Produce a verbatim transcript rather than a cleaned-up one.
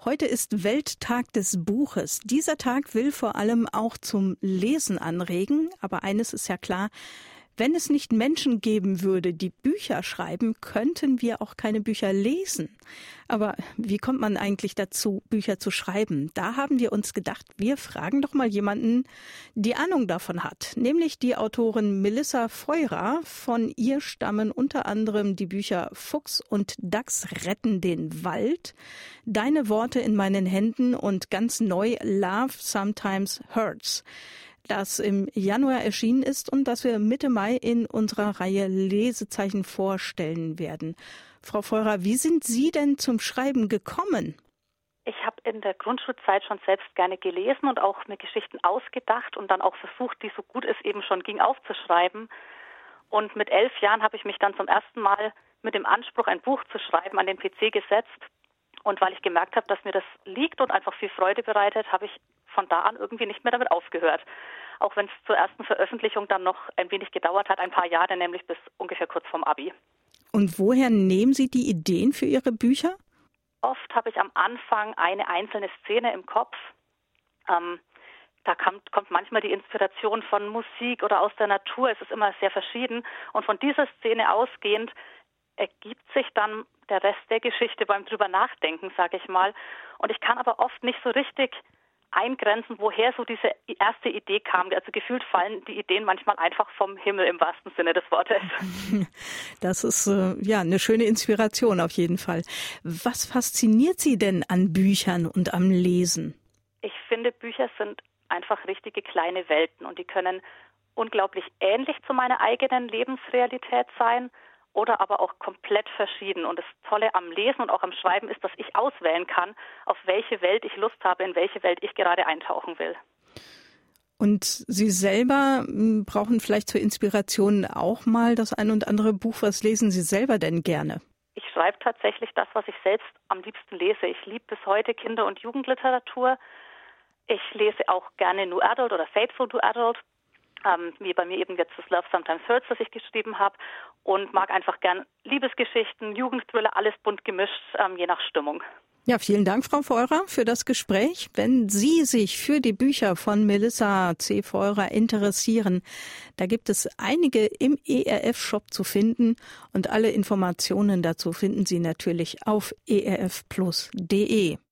Heute ist Welttag des Buches. Dieser Tag will vor allem auch zum Lesen anregen. Aber eines ist ja klar, wenn es nicht Menschen geben würde, die Bücher schreiben, könnten wir auch keine Bücher lesen. Aber wie kommt man eigentlich dazu, Bücher zu schreiben? Da haben wir uns gedacht, wir fragen doch mal jemanden, die Ahnung davon hat. Nämlich die Autorin Melissa Feurer. Von ihr stammen unter anderem die Bücher Fuchs und Dachs retten den Wald, Deine Worte in meinen Händen und ganz neu Love Sometimes Hurts, das im Januar erschienen ist und das wir Mitte Mai in unserer Reihe Lesezeichen vorstellen werden. Frau Feurer, wie sind Sie denn zum Schreiben gekommen? Ich habe in der Grundschulzeit schon selbst gerne gelesen und auch mir Geschichten ausgedacht und dann auch versucht, die so gut es eben schon ging, aufzuschreiben. Und mit elf Jahren habe ich mich dann zum ersten Mal mit dem Anspruch, ein Buch zu schreiben, an den P C gesetzt. Und weil ich gemerkt habe, dass mir das liegt und einfach viel Freude bereitet, habe ich von da an irgendwie nicht mehr damit aufgehört. Auch wenn es zur ersten Veröffentlichung dann noch ein wenig gedauert hat, ein paar Jahre, nämlich bis ungefähr kurz vorm Abi. Und woher nehmen Sie die Ideen für Ihre Bücher? Oft habe ich am Anfang eine einzelne Szene im Kopf. Ähm, da kommt, kommt manchmal die Inspiration von Musik oder aus der Natur. Es ist immer sehr verschieden. Und von dieser Szene ausgehend ergibt sich dann der Rest der Geschichte beim drüber nachdenken, sage ich mal. Und ich kann aber oft nicht so richtig eingrenzen, woher so diese erste Idee kam. Also gefühlt fallen die Ideen manchmal einfach vom Himmel im wahrsten Sinne des Wortes. Das ist äh, ja eine schöne Inspiration auf jeden Fall. Was fasziniert Sie denn an Büchern und am Lesen? Ich finde, Bücher sind einfach richtige kleine Welten und die können unglaublich ähnlich zu meiner eigenen Lebensrealität sein oder aber auch komplett verschieden. Und das Tolle am Lesen und auch am Schreiben ist, dass ich auswählen kann, auf welche Welt ich Lust habe, in welche Welt ich gerade eintauchen will. Und Sie selber m, brauchen vielleicht zur Inspiration auch mal das ein und andere Buch. Was lesen Sie selber denn gerne? Ich schreibe tatsächlich das, was ich selbst am liebsten lese. Ich liebe bis heute Kinder- und Jugendliteratur. Ich lese auch gerne New Adult oder Faithful New Adult. Ähm, wie bei mir eben jetzt das Love Sometimes Hurts, das ich geschrieben habe, und mag einfach gern Liebesgeschichten, Jugendthriller, alles bunt gemischt, ähm, je nach Stimmung. Ja, vielen Dank, Frau Feurer, für das Gespräch. Wenn Sie sich für die Bücher von Melissa C. Feurer interessieren, da gibt es einige im E R F-Shop zu finden und alle Informationen dazu finden Sie natürlich auf e r f plus punkt d e.